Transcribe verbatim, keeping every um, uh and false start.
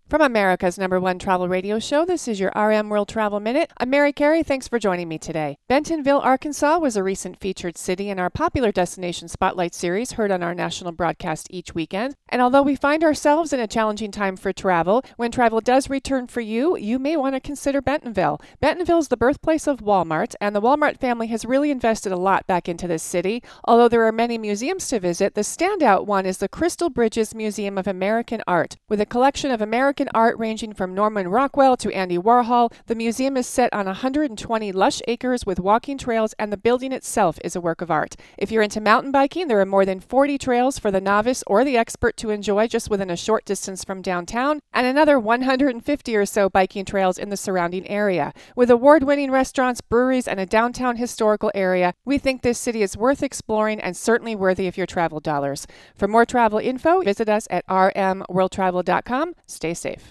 From America's number one travel radio show, this is your R M World Travel Minute. I'm Mary Carey. Thanks for joining me today. Bentonville, Arkansas was a recent featured city in our popular Destination Spotlight series heard on our national broadcast each weekend. And although we find ourselves in a challenging time for travel, when travel does return for you, you may want to consider Bentonville. Bentonville is the birthplace of Walmart, and the Walmart family has really invested a lot back into this city. Although there are many museums to visit, the standout one is the Crystal Bridges Museum of American Art. With a collection of American art ranging from Norman Rockwell to Andy Warhol, the museum is set on one hundred twenty lush acres with walking trails, and the building itself is a work of art. If you're into mountain biking, there are more than forty trails for the novice or the expert to enjoy just within a short distance from downtown, and another one hundred fifty or so biking trails in the surrounding area. With award-winning restaurants, breweries, and a downtown historical area, we think this city is worth exploring and certainly worthy of your travel dollars. For more travel info, visit us at r m world travel dot com. Stay safe.